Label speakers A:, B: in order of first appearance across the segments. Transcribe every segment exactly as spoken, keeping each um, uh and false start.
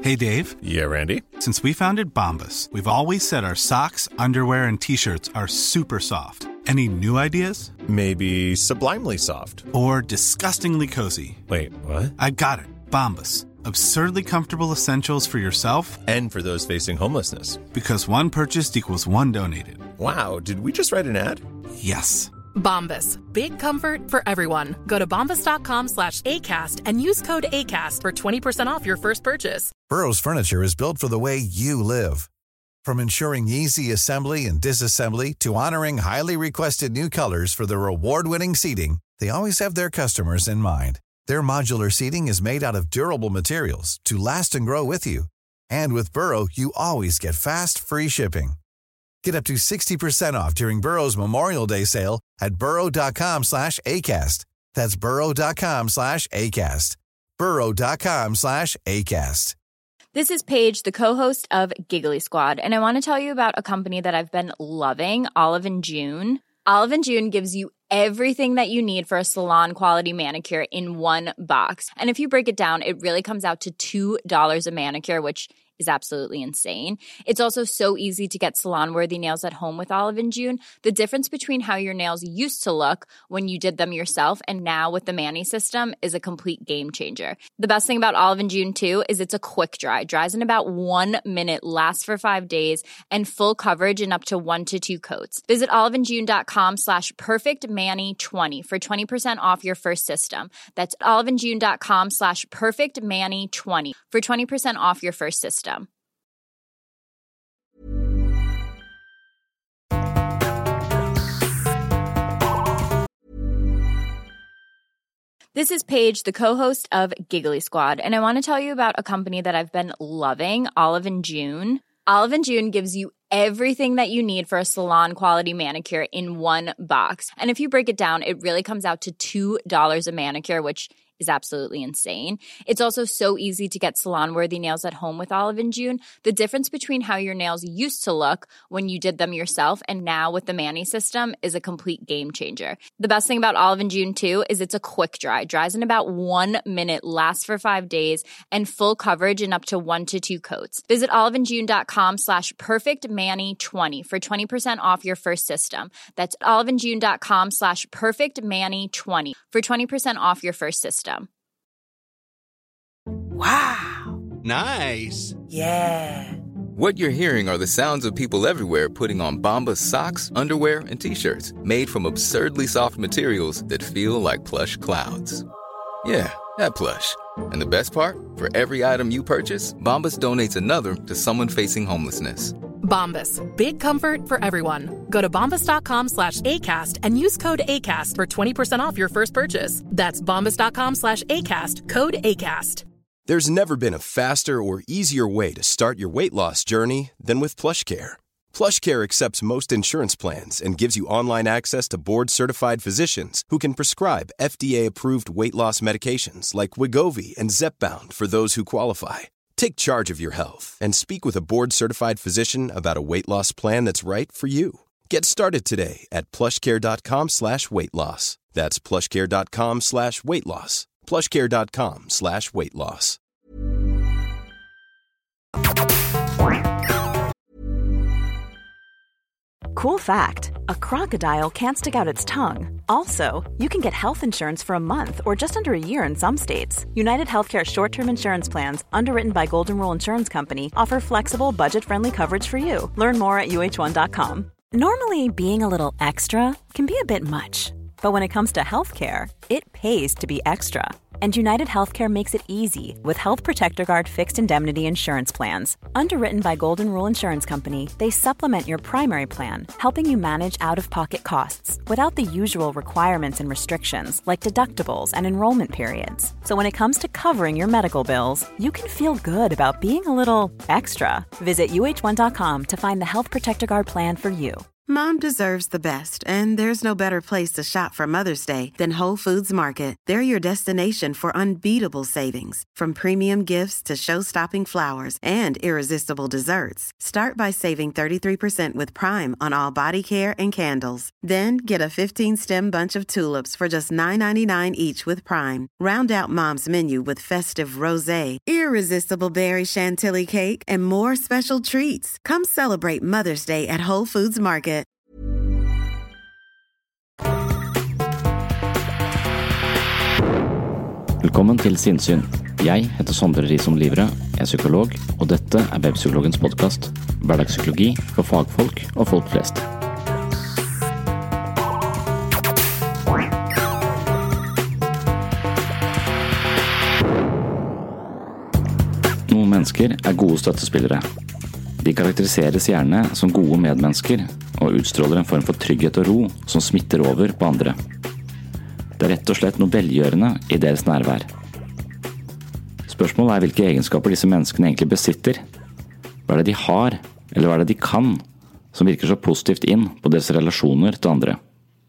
A: Hey, Dave.
B: Yeah, Randy.
A: Since we founded Bombas, we've always said our socks, underwear, and T-shirts are super soft. Any new ideas?
B: Maybe sublimely soft.
A: Or disgustingly cozy.
B: Wait, what?
A: I got it. Bombas. Absurdly comfortable essentials for yourself
B: and for those facing homelessness.
A: Because one purchased equals one donated.
B: Wow, did we just write an ad?
A: Yes.
C: Bombas. Big comfort for everyone. Go to bombas.com slash ACAST and use code ACAST for twenty percent off your first purchase.
D: Burrow's furniture is built for the way you live. From ensuring easy assembly and disassembly to honoring highly requested new colors for their award-winning seating, they always have their customers in mind. Their modular seating is made out of durable materials to last and grow with you. And with Burrow, you always get fast, free shipping. Get up to sixty percent off during Burrow's Memorial Day sale at burrow.com slash ACAST. That's burrow.com slash ACAST. burrow.com slash ACAST.
E: This is Paige, the co-host of Giggly Squad, and I want to tell you about a company that I've been loving, Olive and June. Olive and June gives you everything that you need for a salon-quality manicure in one box. And if you break it down, it really comes out to two dollars a manicure, which is absolutely insane. It's also so easy to get salon-worthy nails at home with Olive and June. The difference between how your nails used to look when you did them yourself and now with the Mani system is a complete game changer. The best thing about Olive and June, too, is it's a quick dry. Dries in about one minute, lasts for five days, and full coverage in up to one to two coats. Visit oliveandjune.com slash perfectmani20 for twenty percent off your first system. That's oliveandjune.com slash perfectmani20 for twenty percent off your first system. This is Paige, the co-host of Giggly Squad, and I want to tell you about a company that I've been loving, Olive and June. Olive and June gives you everything that you need for a salon-quality manicure in one box. And if you break it down, it really comes out to two dollars a manicure, which is absolutely insane. It's also so easy to get salon-worthy nails at home with Olive and June. The difference between how your nails used to look when you did them yourself and now with the Mani system is a complete game changer. The best thing about Olive and June, too, is it's a quick dry. Dries in about one minute, lasts for five days, and full coverage in up to one to two coats. Visit oliveandjune.com slash perfectmani20 for twenty percent off your first system. That's oliveandjune.com slash perfectmani20 for twenty percent off your first system.
F: Wow.
G: Nice.
F: Yeah.
H: What you're hearing are the sounds of people everywhere putting on Bombas socks, underwear, and T-shirts made from absurdly soft materials that feel like plush clouds. Yeah, that plush. And the best part? For every item you purchase, Bombas donates another to someone facing homelessness.
C: Bombas. Big comfort for everyone. Go to bombas.com slash ACAST and use code ACAST for twenty percent off your first purchase. That's bombas.com slash ACAST. Code ACAST.
I: There's never been a faster or easier way to start your weight loss journey than with PlushCare. PlushCare accepts most insurance plans and gives you online access to board-certified physicians who can prescribe F D A-approved weight loss medications like Wegovy and Zepbound for those who qualify. Take charge of your health and speak with a board-certified physician about a weight loss plan that's right for you. Get started today at plushcare.com slash weight loss. That's plushcare.com slash weight loss. plushcare.com slash weight loss.
J: Cool fact, a crocodile can't stick out its tongue. Also, you can get health insurance for a month or just under a year in some states. United Healthcare short-term insurance plans, underwritten by Golden Rule Insurance Company, offer flexible, budget-friendly coverage for you. Learn more at U H one dot com. Normally, being a little extra can be a bit much. But when it comes to healthcare, it pays to be extra. And United Healthcare makes it easy with Health Protector Guard fixed indemnity insurance plans. Underwritten by Golden Rule Insurance Company, they supplement your primary plan, helping you manage out-of-pocket costs without the usual requirements and restrictions like deductibles and enrollment periods. So when it comes to covering your medical bills, you can feel good about being a little extra. Visit U H one dot com to find the Health Protector Guard plan for you.
F: Mom deserves the best, and there's no better place to shop for Mother's Day than Whole Foods Market. They're your destination for unbeatable savings, from premium gifts to show-stopping flowers and irresistible desserts. Start by saving thirty-three percent with Prime on all body care and candles. Then get a fifteen-stem bunch of tulips for just nine ninety-nine each with Prime. Round out Mom's menu with festive rosé, irresistible berry chantilly cake, and more special treats. Come celebrate Mother's Day at Whole Foods Market.
G: Velkommen til Sinnsyn. Jeg heter Sondre Risom Livre, jeg er psykolog, og dette er Webpsykologens podcast. Hverdagspsykologi for fagfolk og folk flest. Noen mennesker er gode støttespillere. De karakteriseres gjerne som gode medmennesker og utstråler en form for trygghet og ro som smitter over på andre. Det er rett og slett noe velgjørende i deres nærvær. Spørsmålet er hvilke egenskaper disse menneskene egentlig besitter. Hva er det de har, eller hva er det de kan, som virker så positivt inn på deres relasjoner til andre?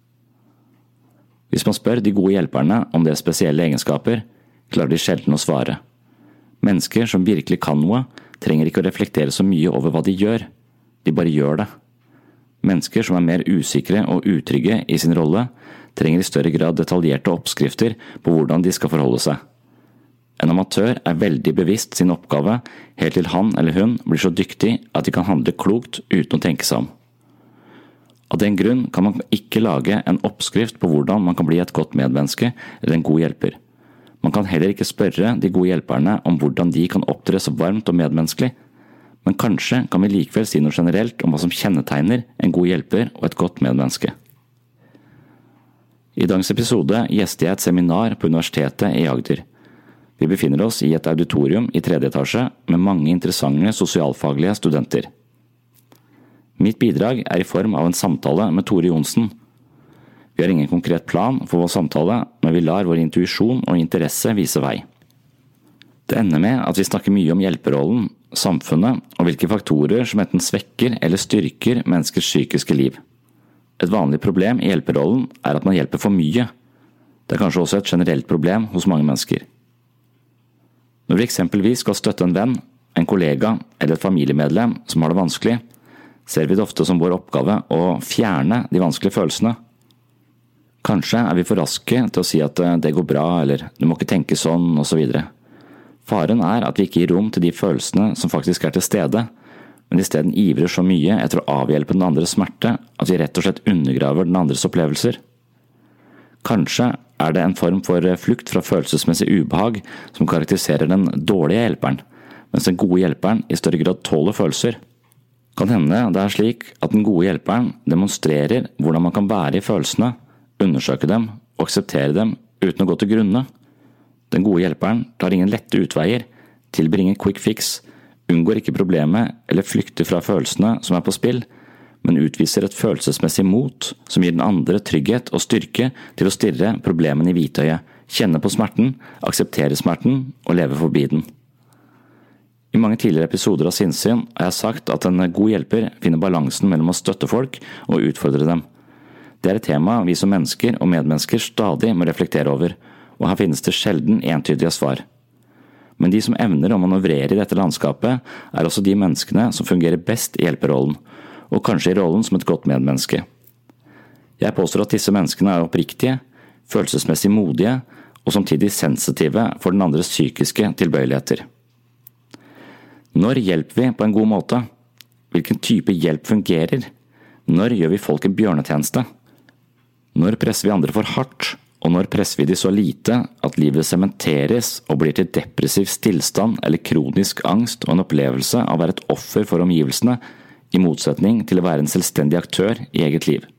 G: Hvis man spør de gode hjelperne om deres spesielle egenskaper, klarer de sjelden å svare. Mennesker som virkelig kan noe, trenger ikke å reflektere så mye over hva de gjør. De bare gjør det. Mennesker som er mer usikre og utrygge i sin rolle, trenger i større grad detaljerte oppskrifter på hvordan de skal forholde seg. En amatør er veldig bevisst sin oppgave, helt til han eller hun blir så dyktig at de kan handle klokt uten å tenke seg om. Av den grunn kan man ikke lage en oppskrift på hvordan man kan bli et godt medmenneske eller en god hjelper. Man kan heller ikke spørre de gode hjelperne om hvordan de kan opptre så varmt og medmenneskelig, men kanskje kan vi likevel si noe generelt om hva som kjennetegner en god hjelper og et godt medmenneske. I dagens episode gjester jeg et seminar på Universitetet i Agder. Vi befinner oss i et auditorium i tredje etasje med mange interessante sosialfaglige studenter. Mitt bidrag er i form av en samtale med Tore Johnsen. Vi har ingen konkret plan for vår samtale, men vi lar vår intuisjon og interesse vise vei. Det ender med at vi snakker mye om hjelperollen, samfunnet og hvilke faktorer som enten svekker eller styrker menneskers psykiske liv. Et vanlig problem i hjelperollen er at man hjelper for mye. Det er kanskje også et generelt problem hos mange mennesker. Når vi eksempelvis skal støtte en venn, en kollega eller et familiemedlem som har det vanskelig, ser vi det ofte som vår oppgave å fjerne de vanskelige følelsene. Kanskje er vi for raske til å si at det går bra, eller du må ikke tenke sånn, og så videre. Faren er at vi ikke gir rom til de følelsene som faktisk er til stede, men i stedet ivrer så mye etter å avhjelpe den andres smerte at vi rett og slett undergraver den andres opplevelser. Kanskje er det en form for flukt fra følelsesmessig ubehag som karakteriserer den dårlige hjelperen, mens den gode hjelperen i større grad tåler følelser. Kan hende det er slik at den gode hjelperen demonstrerer hvordan man kan være i følelsene, undersøke dem og akseptere dem uten å gå til grunne. Den gode hjelperen tar ingen lette utveier, tilbringer quick fix, unngår ikke problemet eller flykter fra følelsene som er på spill, men utviser et følelsesmessig mot som gir den andre trygghet og styrke til å stirre problemen i hvitøyet, kjenne på smerten, akseptere smerten og leve forbi den. I mange tidligere episoder av Sinnsyn har jeg sagt at en god hjelper finner balansen mellom å støtte folk og utfordre dem. Det er et tema vi som mennesker og medmennesker stadig må reflektere over, og her finnes det sjelden entydige svar. Men de som evner å manøvrere i dette landskapet er også de menneskene som fungerer best i hjelperollen, og kanskje i rollen som et godt medmenneske. Jeg påstår at disse menneskene er oppriktige, følelsesmessig modige og samtidig sensitive for den andres psykiske tilbøyeligheter. Når hjelper vi på en god måte? Hvilken type hjelp fungerer? Når gjør vi folk en bjørnetjeneste? Når presser vi andre for hardt? Og når presser vi de så lite at livet sementeres og blir til depressiv stillstand eller kronisk angst og en opplevelse av å være et offer for omgivelsene, i motsetning til å være en selvstendig aktør i eget liv?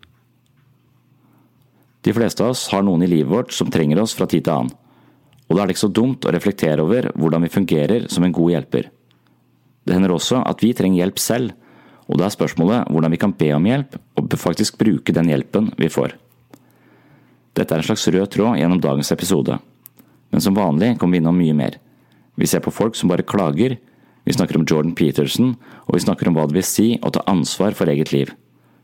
G: De fleste av oss har noen i livet vårt som trenger oss fra tid til annen, og da er det ikke så dumt å reflektere over hvordan vi fungerer som en god hjelper. Det hender også at vi trenger hjelp selv, og da er spørsmålet hvordan vi kan be om hjelp og faktisk bruke den hjelpen vi får. Dette er en slags rød tråd gjennom dagens episode, men som vanlig kommer vi innom mye mer. Vi ser på folk som bare klager, vi snakker om Jordan Peterson, og vi snakker om hva det vil si å ta ansvar for eget liv.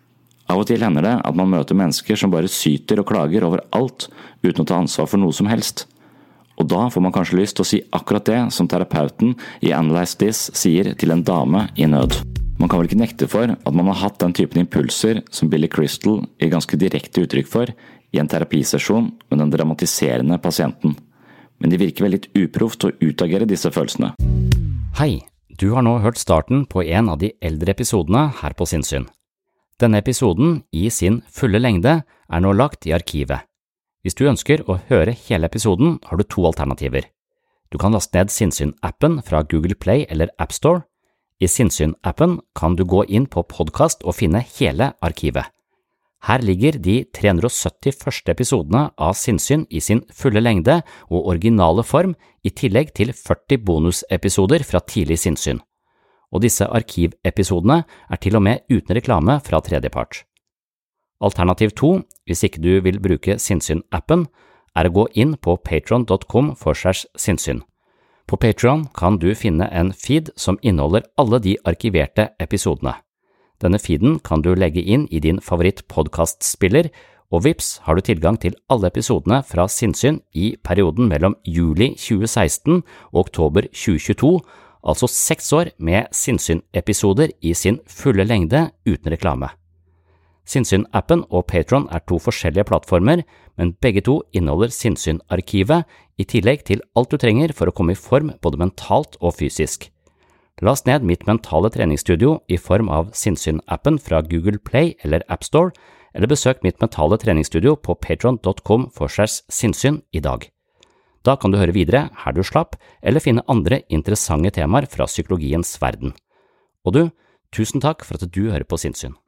G: Av og til hender det at man møter mennesker som bare syter og klager over alt uten å ta ansvar for noe som helst. Og da får man kanskje lyst til å si akkurat det som terapeuten i Analyze This sier til en dame i nød. Man kan vel ikke nekte for at man har hatt den typen impulser som Billy Crystal gir ganske direkte uttrykk for i en terapisesjon med den dramatiserende pasienten. Men det virker vel litt uproft å utagere disse følelsene.
K: Hei, du har nå hørt starten på en av de eldre episodene her på Sinnsyn. Denne episoden, i sin fulle lengde, er nå lagt i arkivet. Hvis du ønsker å høre hele episoden, har du to alternativer. Du kan laste ned Sinnsyn-appen fra Google Play eller App Store. I Sinnsyn-appen kan du gå inn på podcast og finne hele arkivet. Her ligger de tre hundre sytti første episodene av Sinnsyn i sin fulle lengde og originale form, i tillegg til førti bonusepisoder fra tidlig Sinnsyn. Og disse arkivepisodene er til og med uten reklame fra tredjepart. Alternativ to, hvis ikke du vil bruke Sinnsyn-appen, er å gå inn på patreon punktum com slash sinnssyn. På Patreon kan du finne en feed som inneholder alle de arkiverte episodene. Denne feeden kan du legge inn i din favoritt-podcastspiller, og vips har du tilgang til alle episodene fra Sinnsyn i perioden mellom juli tjue seksten og oktober tjue tjueto, altså seks år med Sinnsyn-episoder i sin fulle lengde uten reklame. Sinnsyn-appen og Patreon er to forskjellige plattformer, men begge to inneholder Sinnsyn-arkivet, i tillegg til alt du trenger for å komme i form både mentalt og fysisk. Last ned mitt mentale treningsstudio i form av Sinnsyn-appen fra Google Play eller App Store, eller besøk mitt mentale treningsstudio på patreon punktum com slash sinnssyn i dag. Da kan du høre videre her du slapp, eller finne andre interessante temaer fra psykologiens verden. Og du, tusen takk for at du hører på Sinnsyn.